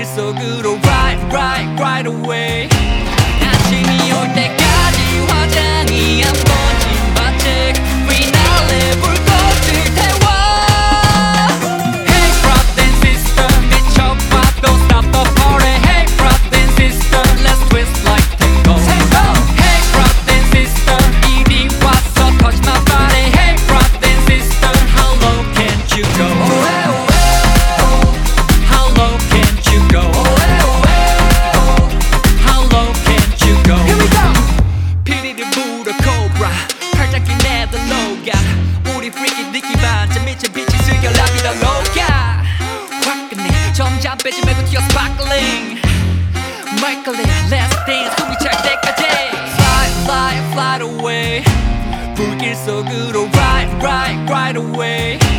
불길 속으로 right away. 아침이 올 때까지 화장이 안 번진 마치 피날레 불꽃을 태워. Hey brother and sister 미쳐봐 don't stop the party. Hey brother and sister let's twist like tango. Hey brother and sister 이리 와서 touch my body. Hey brother and sister how low can you go? How low can you go? How low can you go? Here we go. 피리를 불어 cobra 팔짱 낀 애들 녹아. 우리 freaky 느낌 반전 미친 빛이 스겨 라비다 녹아. 화끈해 점점 빼지 말고 튀어 sparkling. Michael let's dance 숨이 찰 때까지. Fly away 불길 속으로 right away.